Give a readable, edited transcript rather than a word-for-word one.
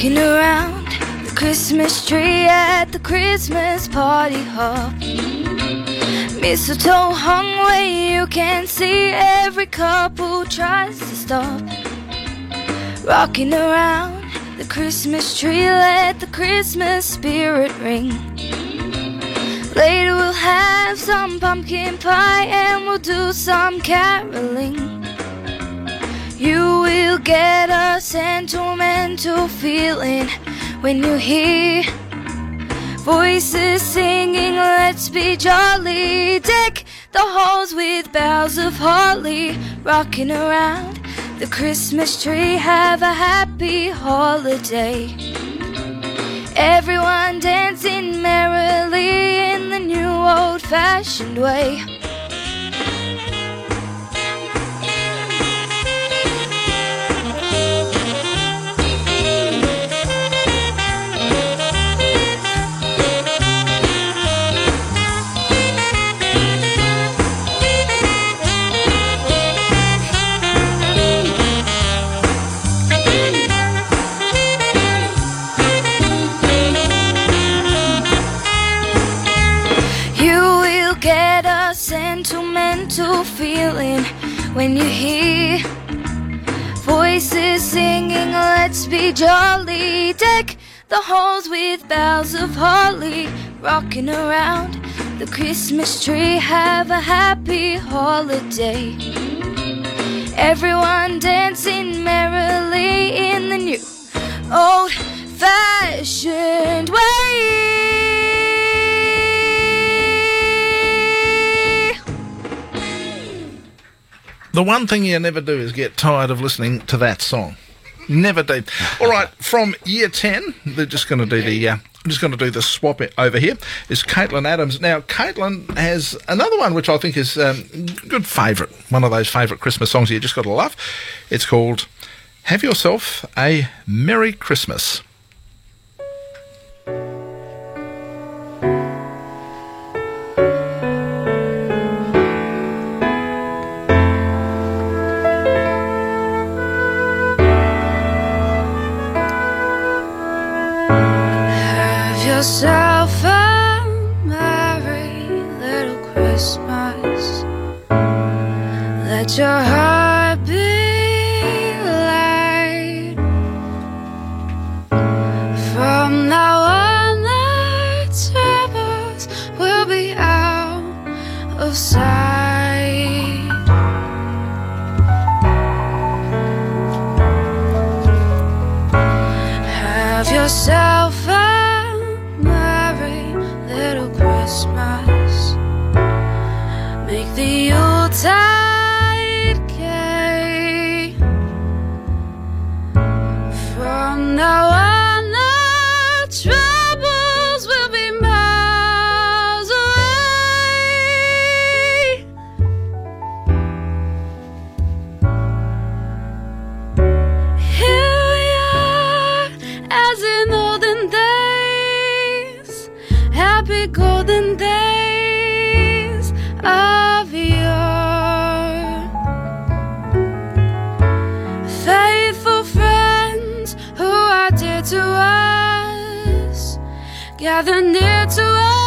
Rocking around the Christmas tree at the Christmas party hop. Mistletoe hung where you can see every couple tries to stop. Rocking around the Christmas tree, let the Christmas spirit ring. Later we'll have some pumpkin pie and we'll do some caroling. You will get a sentimental feeling when you hear voices singing, let's be jolly. Deck the halls with boughs of holly. Rocking around the Christmas tree, have a happy holiday. Everyone dancing merrily in the new old-fashioned way. Get a sentimental feeling when you hear voices singing, let's be jolly. Deck the halls with boughs of holly. Rocking around the Christmas tree, have a happy holiday. Everyone dancing merrily in the new old-fashioned way. The one thing you never do is get tired of listening to that song. Never do. All right, from year 10, they're just going to do the. I'm just going to do the swap it over here. Is Caitlin Adams. Now, Caitlin has another one which I think is good favourite. One of those favourite Christmas songs you just got to love. It's called "Have Yourself a Merry Christmas." Yourself a merry little Christmas. Let your heart be light. From now on the troubles will be out of sight. Have yourself a little Christmas. Make the Yuletide gay. From now on the troubles will be miles away. Here we are as in olden days, happy golden days of yore. Faithful friends who are dear to us, gather near to us.